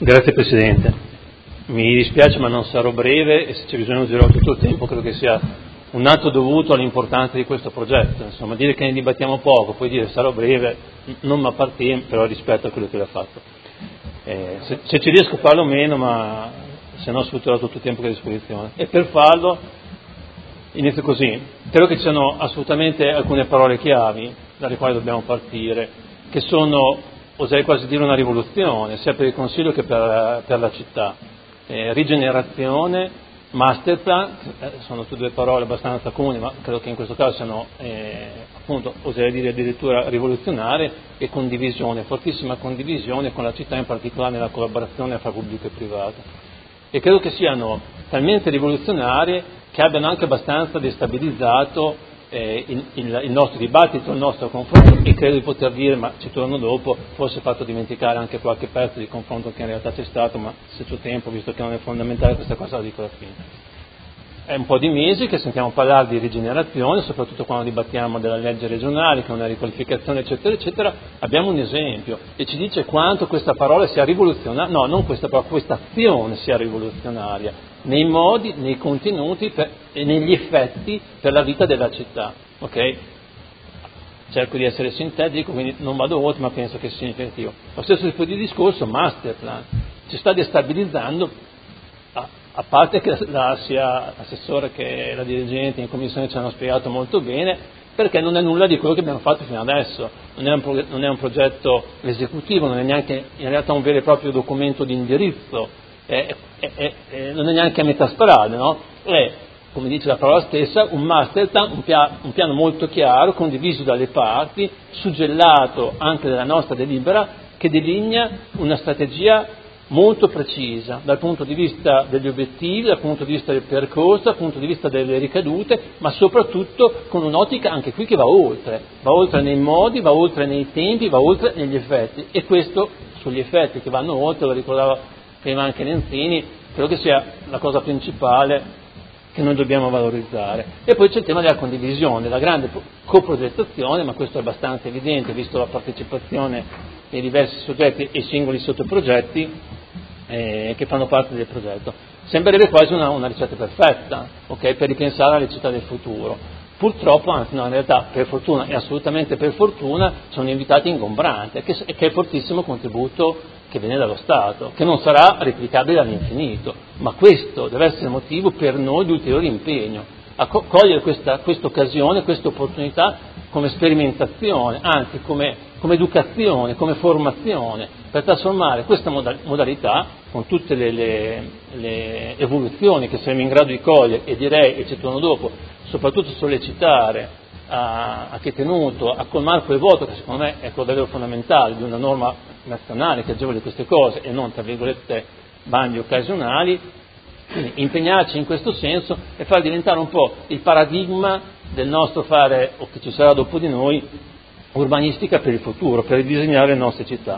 Grazie Presidente. Mi dispiace ma non sarò breve e se c'è bisogno userò tutto il tempo, credo che sia un atto dovuto all'importanza di questo progetto. Insomma, dire che ne dibattiamo poco, poi dire sarò breve, non mi appartiene, però rispetto a quello che l'ha fatto. Se ci riesco parlo meno, ma se no sfrutterò tutto il tempo che ho a disposizione. E per farlo inizio così. Credo che ci siano assolutamente alcune parole chiavi dalle quali dobbiamo partire, che sono, oserei quasi dire, una rivoluzione, sia per il Consiglio che per la città. Rigenerazione, masterplan, sono tutte due parole abbastanza comuni, ma credo che in questo caso siano, appunto, oserei dire addirittura rivoluzionarie, e condivisione, fortissima condivisione con la città, in particolare nella collaborazione fra pubblico e privato. E credo che siano talmente rivoluzionarie che abbiano anche abbastanza destabilizzato il nostro dibattito, il nostro confronto, e credo di poter dire, ma ci torno dopo, forse fatto dimenticare anche qualche pezzo di confronto che in realtà c'è stato, ma se c'è tempo, visto che non è fondamentale questa cosa, la dico alla fine. È un po' di mesi che sentiamo parlare di rigenerazione, soprattutto quando dibattiamo della legge regionale, che è una riqualificazione, eccetera, eccetera. Abbiamo un esempio e ci dice quanto questa parola sia rivoluzionaria, no, non questa parola, questa azione sia rivoluzionaria, nei modi, nei contenuti e negli effetti per la vita della città. Ok? Cerco di essere sintetico, quindi non vado oltre, ma penso che sia significativo. Lo stesso tipo di discorso, masterplan, ci sta destabilizzando. A parte che sia l'assessore che la dirigente in commissione ci hanno spiegato molto bene, perché non è nulla di quello che abbiamo fatto fino adesso, non è un progetto esecutivo, non è neanche in realtà un vero e proprio documento di indirizzo, non è neanche a metà strada, no? È, come dice la parola stessa, un masterplan, un piano molto chiaro, condiviso dalle parti, suggellato anche dalla nostra delibera, che delinea una strategia molto precisa dal punto di vista degli obiettivi, dal punto di vista del percorso, dal punto di vista delle ricadute, ma soprattutto con un'ottica anche qui che va oltre nei modi, va oltre nei tempi, va oltre negli effetti, e questo sugli effetti che vanno oltre, lo ricordava prima anche Lenzini, credo che sia la cosa principale che noi dobbiamo valorizzare. E poi c'è il tema della condivisione, la grande coprogettazione, ma questo è abbastanza evidente visto la partecipazione dei diversi soggetti e singoli sottoprogetti che fanno parte del progetto. Sembrerebbe quasi una ricetta perfetta, okay, per ripensare alle città del futuro. Purtroppo, anzi no, in realtà per fortuna e assolutamente per fortuna, sono invitati ingombranti, che è il fortissimo contributo che viene dallo Stato, che non sarà replicabile all'infinito, ma questo deve essere motivo per noi di ulteriore impegno, a cogliere questa occasione, questa opportunità come sperimentazione, anzi come educazione, come formazione, per trasformare questa modalità, con tutte le evoluzioni che saremo in grado di cogliere, e direi, e ci torno dopo, soprattutto sollecitare a che tenuto a colmare quel vuoto che secondo me è quello davvero fondamentale di una norma nazionale che agevoli queste cose e non, tra virgolette, bandi occasionali. Quindi impegnarci in questo senso e far diventare un po' il paradigma del nostro fare, o che ci sarà dopo di noi, urbanistica per il futuro, per ridisegnare le nostre città.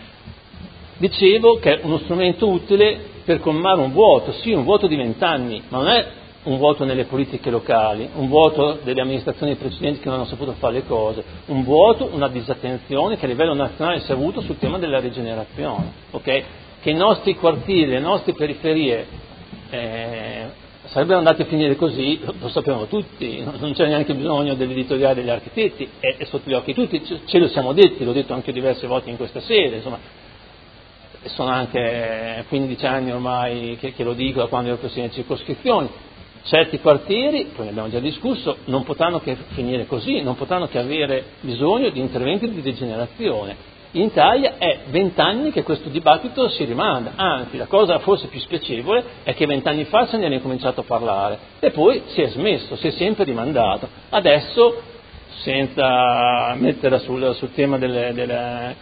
Dicevo che è uno strumento utile per colmare un vuoto, sì, un vuoto di 20 anni, ma non è un vuoto nelle politiche locali, un vuoto delle amministrazioni precedenti che non hanno saputo fare le cose, un vuoto, una disattenzione che a livello nazionale si è avuto sul tema della rigenerazione, okay? Che i nostri quartieri, le nostre periferie sarebbero andati a finire così, lo sappiamo tutti, non c'è neanche bisogno dell'editoriale degli architetti, è sotto gli occhi tutti, ce lo siamo detti, l'ho detto anche diverse volte in questa sede, insomma, sono anche 15 anni ormai che lo dico da quando ero presidente di circoscrizioni. Certi quartieri, poi ne abbiamo già discusso, non potranno che finire così, non potranno che avere bisogno di interventi di rigenerazione. In Italia è 20 anni che questo dibattito si rimanda, anzi la cosa forse più spiacevole è che 20 anni fa se ne era incominciato a parlare e poi si è smesso, si è sempre rimandato. Adesso, senza metterla sul tema delle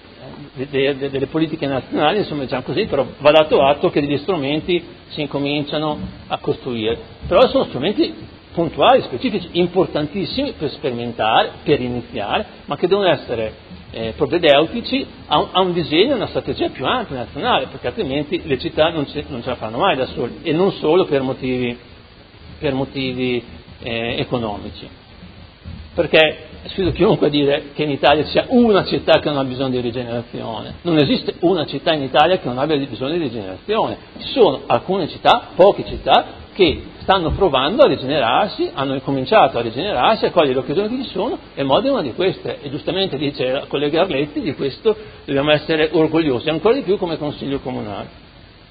politiche nazionali, insomma diciamo così, però va dato atto che degli strumenti si incominciano a costruire, però sono strumenti puntuali, specifici, importantissimi per sperimentare, per iniziare, ma che devono essere propedeutici a un disegno, a una strategia più ampia nazionale, perché altrimenti le città non ce la fanno mai da sole, e non solo per motivi economici. Perché sfido chiunque a dire che in Italia sia una città che non ha bisogno di rigenerazione. Non esiste una città in Italia che non abbia bisogno di rigenerazione. Ci sono alcune città, poche città, che stanno provando a rigenerarsi, hanno cominciato a rigenerarsi, a cogliere le occasioni che ci sono, e Modena è una di queste. E giustamente dice la collega Arletti, di questo dobbiamo essere orgogliosi, ancora di più come Consiglio Comunale.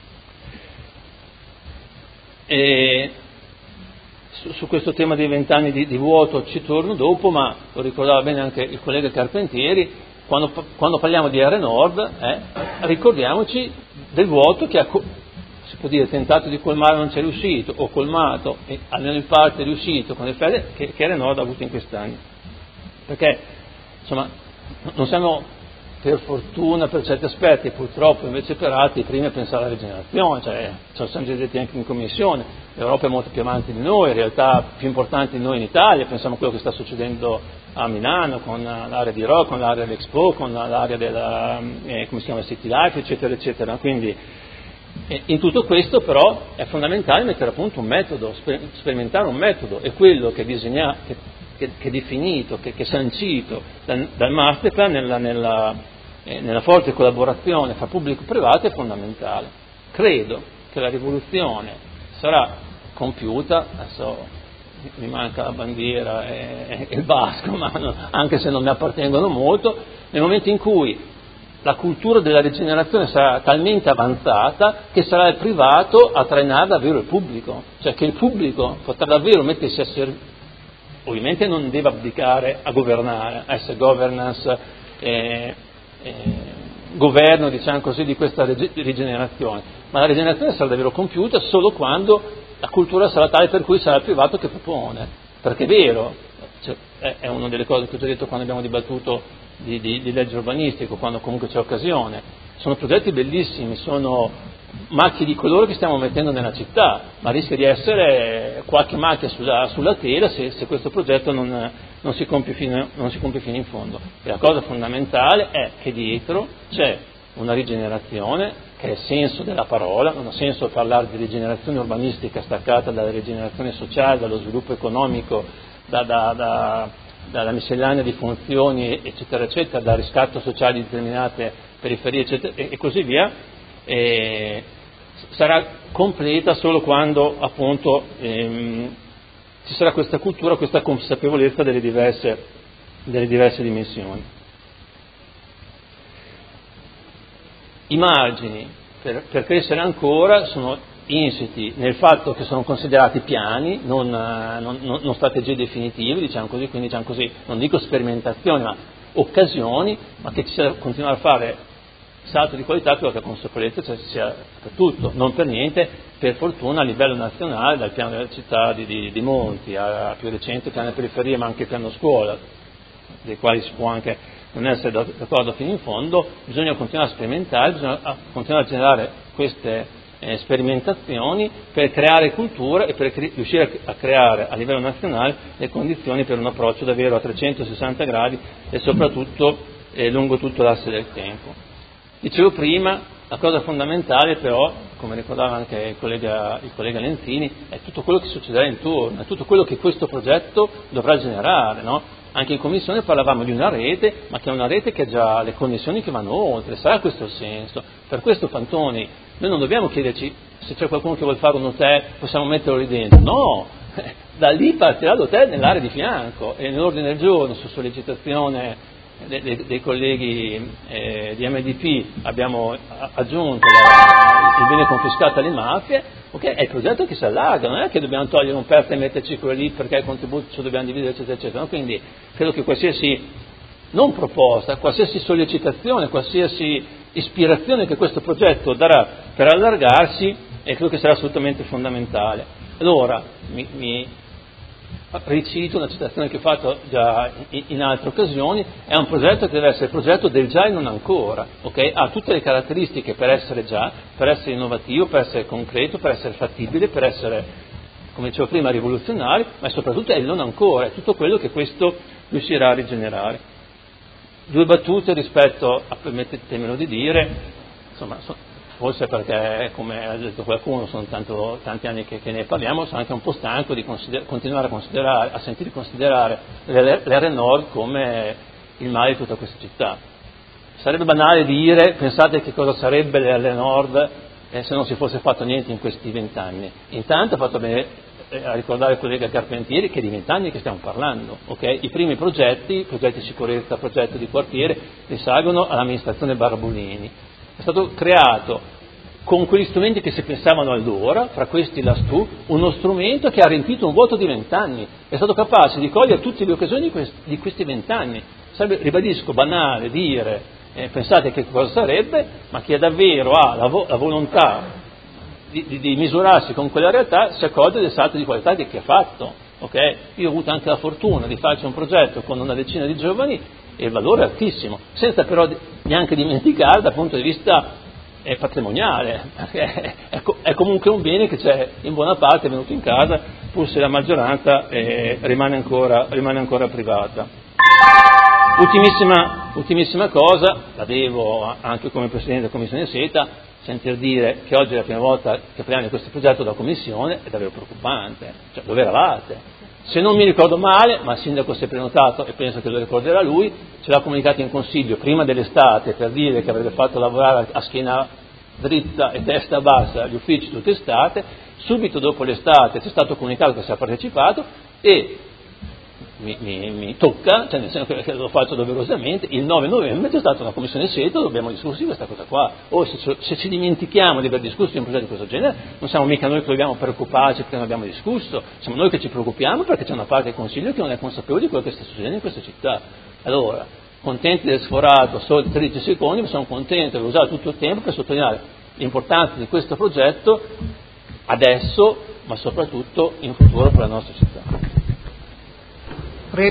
E su questo tema dei 20 anni di vuoto ci torno dopo, ma lo ricordava bene anche il collega Carpentieri, quando parliamo di Area Nord, ricordiamoci del vuoto che si può dire tentato di colmare, non c'è riuscito, o colmato e almeno in parte è riuscito con le fede che Area Nord ha avuto in questi anni. Perché insomma non siamo, per fortuna per certi aspetti, purtroppo invece per altri, i primi a pensare alla rigenerazione, ce lo siamo già detti anche in commissione. L'Europa è molto più avanti di noi, in realtà più importante di noi in Italia, pensiamo a quello che sta succedendo a Milano con l'area di Rho, con l'area dell'Expo, con l'area della come si chiama, City Life, eccetera, eccetera. Quindi in tutto questo però è fondamentale mettere a punto un metodo, sperimentare un metodo, e quello che è definito, che è sancito dal Masterplan nella forte collaborazione fra pubblico e privato è fondamentale. Credo che la rivoluzione sarà compiuta, adesso mi manca la bandiera e il basco, ma anche se non mi appartengono molto, nel momento in cui la cultura della rigenerazione sarà talmente avanzata che sarà il privato a trainare davvero il pubblico, cioè che il pubblico potrà davvero mettersi a servire. Ovviamente non deve abdicare a governare, a essere governance, governo, diciamo così, di questa rigenerazione, ma la rigenerazione sarà davvero compiuta solo quando la cultura sarà tale per cui sarà il privato che propone, perché è vero, cioè, è una delle cose che ho già detto quando abbiamo dibattuto di legge urbanistico, quando comunque c'è occasione, sono progetti bellissimi, sono macchie di colore che stiamo mettendo nella città, ma rischia di essere qualche macchia sulla tela se questo progetto non si compie fino in fondo. E la cosa fondamentale è che dietro c'è una rigenerazione che è il senso della parola, non ha senso parlare di rigenerazione urbanistica staccata dalla rigenerazione sociale, dallo sviluppo economico, dalla miscellanea di funzioni, eccetera, eccetera, dal riscatto sociale di determinate periferie, eccetera, e così via. Sarà completa solo quando appunto ci sarà questa cultura, questa consapevolezza delle diverse dimensioni. I margini per crescere ancora sono insiti nel fatto che sono considerati piani, non strategie definitive, diciamo così, quindi diciamo così, non dico sperimentazioni, ma occasioni, ma che ci sia continuare a fare salto di qualità per la consapevolezza sia per tutto, non per niente, per fortuna a livello nazionale, dal piano della città di Monti a più recente piano delle periferie, ma anche piano scuola, dei quali si può anche non essere d'accordo fino in fondo, bisogna continuare a sperimentare, bisogna continuare a generare queste sperimentazioni per creare cultura e per riuscire a creare a livello nazionale le condizioni per un approccio davvero a 360 gradi e soprattutto lungo tutto l'asse del tempo. Dicevo prima, la cosa fondamentale però, come ricordava anche il collega Lenzini, è tutto quello che succederà intorno, è tutto quello che questo progetto dovrà generare, no? Anche in commissione parlavamo di una rete, ma che è una rete che ha già le connessioni che vanno oltre, sarà questo il senso. Per questo, Pantoni, noi non dobbiamo chiederci se c'è qualcuno che vuole fare un hotel, possiamo metterlo lì dentro, no! Da lì partirà l'hotel nell'area di fianco e nell'ordine del giorno, su sollecitazione dei colleghi di MDP abbiamo aggiunto il bene confiscato alle mafie, okay? È il progetto che si allarga, non è che dobbiamo togliere un pezzo e metterci quello lì perché il contributo ce lo dobbiamo dividere, eccetera, eccetera. No? Quindi credo che qualsiasi, non proposta, qualsiasi sollecitazione, qualsiasi ispirazione che questo progetto darà per allargarsi, credo che sarà assolutamente fondamentale. Allora, ricito una citazione che ho fatto già in altre occasioni, è un progetto che deve essere il progetto del già e non ancora, okay? Ha tutte le caratteristiche per essere già, per essere innovativo, per essere concreto, per essere fattibile, per essere, come dicevo prima, rivoluzionario, ma soprattutto è il non ancora, è tutto quello che questo riuscirà a rigenerare. Due battute rispetto a, permettetemelo di dire, insomma, forse perché, come ha detto qualcuno, sono tanti anni che ne parliamo, sono anche un po' stanco di continuare a sentire considerare l'R Nord come il male di tutta questa città. Sarebbe banale dire, pensate che cosa sarebbe l'R Nord se non si fosse fatto niente in questi 20 anni. Intanto ha fatto bene a ricordare il collega Carpentieri che di 20 anni che stiamo parlando, okay? I primi progetti di sicurezza, progetti di quartiere, risalgono all'amministrazione Barbolini. È stato creato con quegli strumenti che si pensavano allora, fra questi la STU, uno strumento che ha riempito un vuoto di 20 anni, è stato capace di cogliere tutte le occasioni di questi 20 anni. Sarebbe, ribadisco, banale dire, pensate che cosa sarebbe, ma chi davvero ha la volontà di misurarsi con quella realtà si accorge del salto di qualità che ha fatto. Okay? Io ho avuto anche la fortuna di farci un progetto con una decina di giovani e il valore è altissimo, senza però neanche dimenticare dal punto di vista patrimoniale, perché è comunque un bene che c'è in buona parte venuto in casa, pur se la maggioranza rimane ancora privata. Ultimissima cosa, la devo anche come Presidente della Commissione SETA, sentir dire che oggi è la prima volta che parliamo di questo progetto della Commissione è davvero preoccupante. Cioè, dove eravate? Se non mi ricordo male, ma il Sindaco si è prenotato e penso che lo ricorderà lui, ce l'ha comunicato in Consiglio prima dell'estate per dire che avrebbe fatto lavorare a schiena dritta e testa bassa gli uffici tutta estate, subito dopo l'estate ci è stato comunicato che si è partecipato e mi tocca, cioè nel senso che lo faccio doverosamente, il 9 novembre c'è stata una commissione SETA, dobbiamo discutere questa cosa qua. O se ci dimentichiamo di aver discusso di un progetto di questo genere, non siamo mica noi che dobbiamo preoccuparci perché non abbiamo discusso, siamo noi che ci preoccupiamo perché c'è una parte del Consiglio che non è consapevole di quello che sta succedendo in questa città. Allora, contenti del sforato, solo 13 secondi, ma sono contento di aver usato tutto il tempo per sottolineare l'importanza di questo progetto adesso, ma soprattutto in futuro per la nostra città.